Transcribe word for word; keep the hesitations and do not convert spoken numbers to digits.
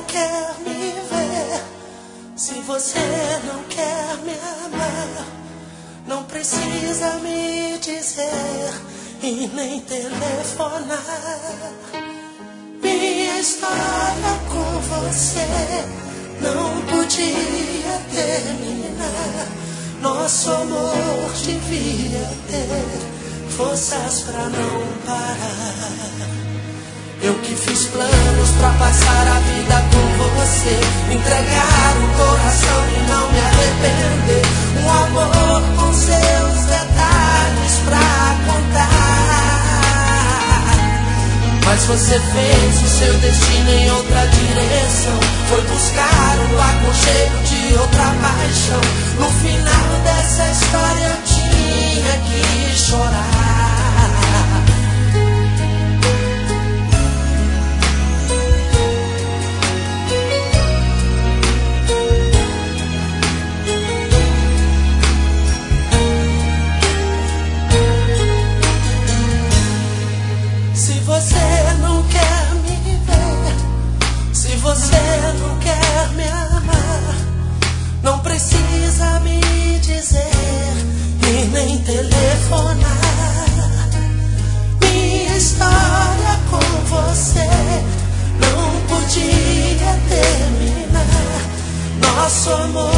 quer me ver, se você não quer me amar, não precisa me dizer e nem telefonar. Minha história com você não podia terminar. Nosso amor devia ter forças pra não parar. Eu que fiz planos pra passar a vida com você, entregar o coração e não me arrepender. Um amor com seus detalhes pra contar. Mas você fez o seu destino em outra direção, foi buscar o aconchego de outra paixão. No final dessa história eu tinha que chorar. Se você não quer me ver, se você não quer me amar, não precisa me dizer e nem telefonar. Minha história com você não podia terminar. Nosso amor